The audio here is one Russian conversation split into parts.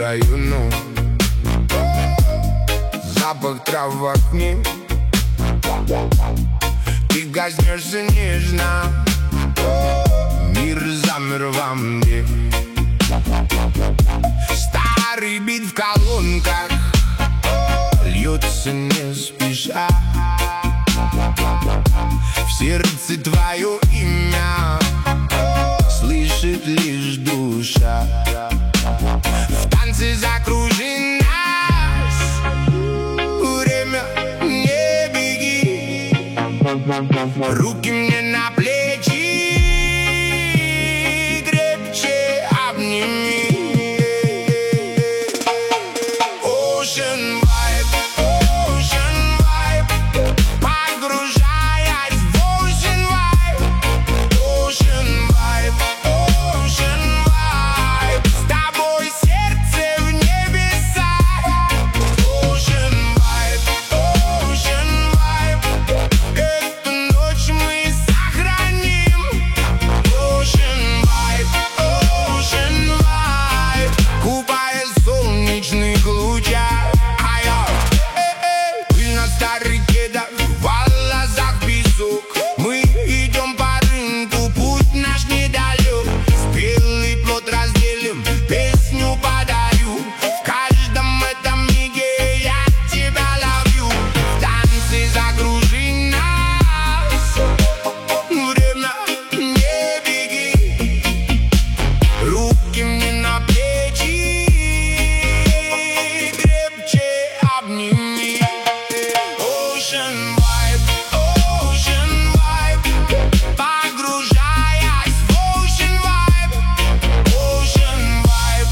району. Запах трав в окне, ты коснешься нежно, мир замер во мне. Старый бит в колонках льется не спеша, в сердце твое имя слышит лишь душа. В танце закружи нас, время, не беги, руки мне на плечи, крепче обними. Ocean vibe, погружаясь в ocean vibe. Ocean vibe, с тобой сердце в небеса. Ocean vibe, эту ночь мы сохраним. Ocean vibe, купаясь в солнечных лучах. Пыль на старых кедах, в волосах песок. Мы идем по рынку, путь наш недалек. Спелый плод разделим, песню подарю. В каждом этом миге я тебя ловлю. В танце закружи нас, время, не беги, руки мне на плечи, крепче обними. Ocean vibe, погружаясь в ocean vibe. Ocean vibe,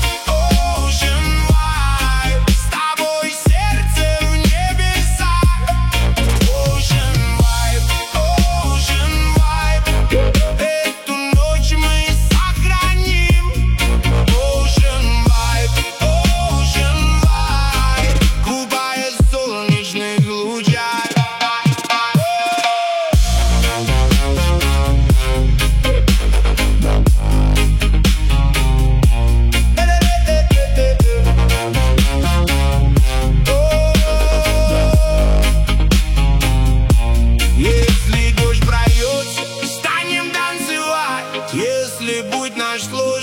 с тобой сердце в небеса. Ocean vibe, эту ночь мы сохраним. Ocean vibe, купаясь в солнечных лучах. Если дождь прольется, станем танцевать. Если будет наш слой